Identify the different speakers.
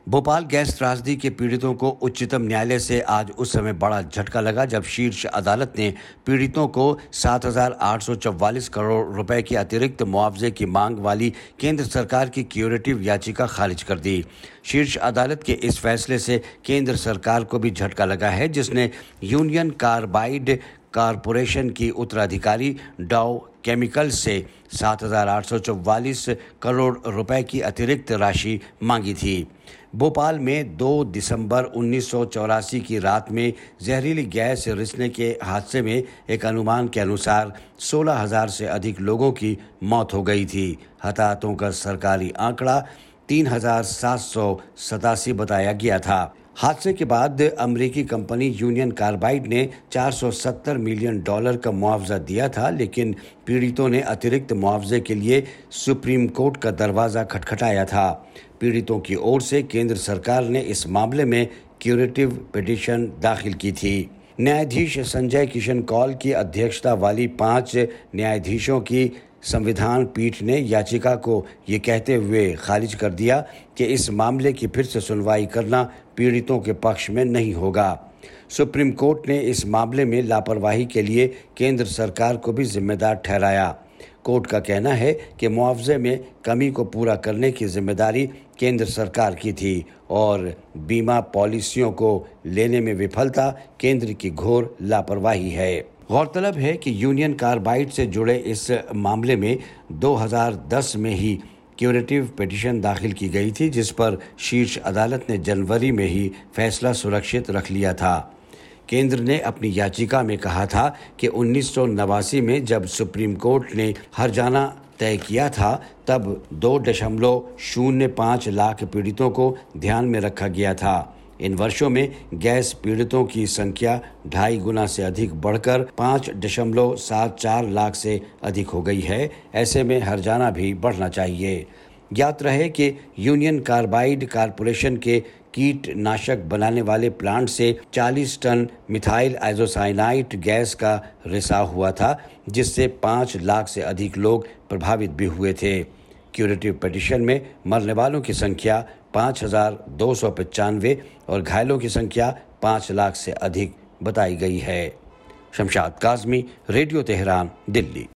Speaker 1: Bhopal gas त्रासदी के पीड़ितों को उच्चतम न्यायालय से आज उस समय बड़ा झटका लगा जब शीर्ष अदालत ने पीड़ितों को 7,844 करोड़ रुपए की अतिरिक्त मुआवजे की मांग वाली केंद्र सरकार की क्यूरेटिव याचिका खारिज कर दी। शीर्ष अदालत के इस फैसले से केंद्र सरकार को भी झटका लगा है, जिसने यूनियन कार्बाइड कॉरपोरेशन की उत्तराधिकारी डाउ केमिकल से 7,844 करोड़ रुपए की अतिरिक्त राशि मांगी थी। भोपाल में 2 दिसंबर 1984 की रात में जहरीली गैस रिसने के हादसे में एक अनुमान के अनुसार 16,000 से अधिक लोगों की मौत हो गई थी। हताहतों का सरकारी आंकड़ा 3,787 बताया गया था। हादसे के बाद अमेरिकी कंपनी यूनियन कार्बाइड ने $470 मिलियन का मुआवजा दिया था, लेकिन पीड़ितों ने अतिरिक्त मुआवजे के लिए सुप्रीम कोर्ट का दरवाजा खटखटाया था। पीड़ितों की ओर से केंद्र सरकार ने इस मामले में क्यूरेटिव पिटीशन दाखिल की थी। न्यायाधीश संजय किशन कौल की अध्यक्षता वाली 5 न्यायाधीशों की संविधान पीठ ने याचिका को ये कहते हुए खारिज कर दिया कि इस मामले की फिर से सुनवाई करना पीड़ितों के पक्ष में नहीं होगा। सुप्रीम कोर्ट ने इस मामले में लापरवाही के लिए केंद्र सरकार को भी जिम्मेदार ठहराया। कोर्ट का कहना है कि मुआवजे में कमी को पूरा करने की जिम्मेदारी केंद्र सरकार की थी और बीमा पॉलिसियों को लेने में विफलता केंद्र की घोर लापरवाही है। गौरतलब है कि यूनियन कार्बाइड से जुड़े इस मामले में 2010 में ही क्यूरेटिव पिटीशन दाखिल की गई थी, जिस पर शीर्ष अदालत ने जनवरी में ही फैसला सुरक्षित रख लिया था। केंद्र ने अपनी याचिका में कहा था कि 1989 में जब सुप्रीम कोर्ट ने हर्जाना तय किया था, तब 2.05 लाख पीड़ितों को ध्यान में रखा गया था। इन वर्षों में गैस पीड़ितों की संख्या 2.5 गुना से अधिक बढ़कर 5.74 लाख से अधिक हो गई है। ऐसे में हर्जाना भी बढ़ना चाहिए। ज्ञात रहे कि यूनियन कार्बाइड कॉरपोरेशन के कीटनाशक बनाने वाले प्लांट से 40 टन मिथाइल आइसोसाइनाइट गैस का रिसाव हुआ था, जिससे 5 लाख से अधिक लोग प्रभावित भी हुए थे। क्यूरेटिव पिटीशन में मरने वालों की संख्या 5,295 और घायलों की संख्या 5 लाख से अधिक बताई गई है। Shamshad Kazmi, radio Tehran, Delhi.